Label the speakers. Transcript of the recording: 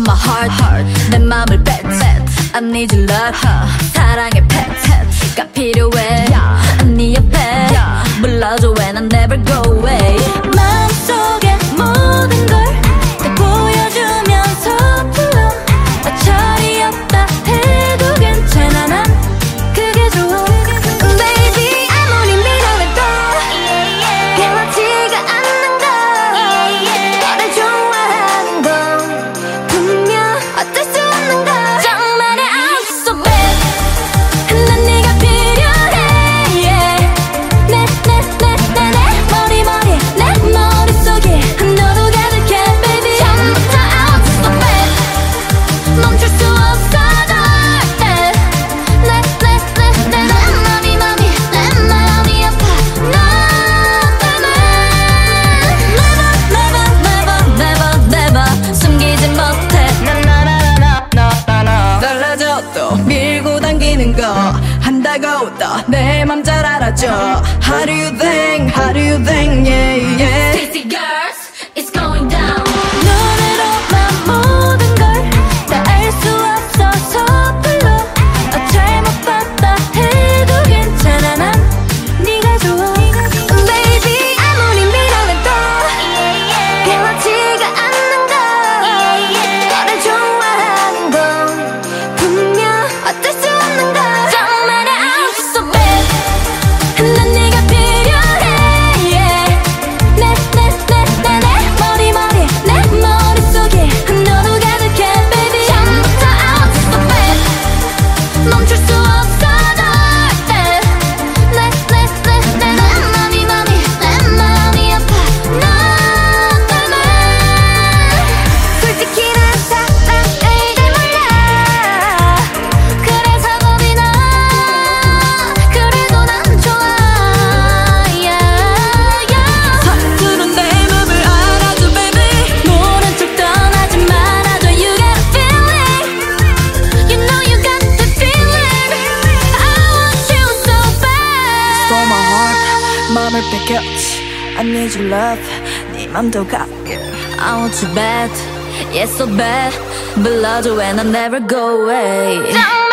Speaker 1: my heart 내 맘을 bet I need your love 사랑의 pet가 필요해 네 옆에 불러줘 when I never go away 마음속에 모든 걸 다 보여주면서 불러 어처리 없다 해도 괜찮아 난 그게 좋아 Baby 아무리 미련해도 변하지가 않는 걸 너를 좋아하는 건 분명 어쩔 수 없는 걸 정말의 I'm so bad 난 네가 필요해 내 머릿속에 너로 가득해 baby 처음부터 I'm so bad 멈출 수 없어 널 내 마음이 아파 너 때문에 never 숨기지 못해
Speaker 2: 달라져도 밀고 당기는 거 한다고 또 내 맘 잘 알아줘 How do you think yeah yeah
Speaker 1: Sexy girls it's going down
Speaker 2: 노래로만 모든 걸 다 알 수 없어서 불러
Speaker 1: 잘못 봤다 해도 괜찮아 난 네가 좋아 Baby 아무리 미련해도 변하지가 않는 걸 너를 좋아하는 건 분명 어쩔 수 없는 걸 정말의 I'm so bad 난 네가 필요해 내 머릿속에 너로 가득해 baby 처음부터 I'm so bad 멈출 수 없어 널 내 마음이 아파 너 때문에 솔직히 난 사랑을 잘 몰라 그래서 겁이 나 그래도 난 좋아
Speaker 2: 서투른 내 맘을 알아줘 baby
Speaker 1: 모른 척 떠나지 말아줘 You got a feeling You know you got the feeling I want you so bad
Speaker 2: Stole my heart 맘을 뺏겼지 I need your love 네 맘도 갖게
Speaker 1: I want you bad Yeah so bad 불러줘 when I never go away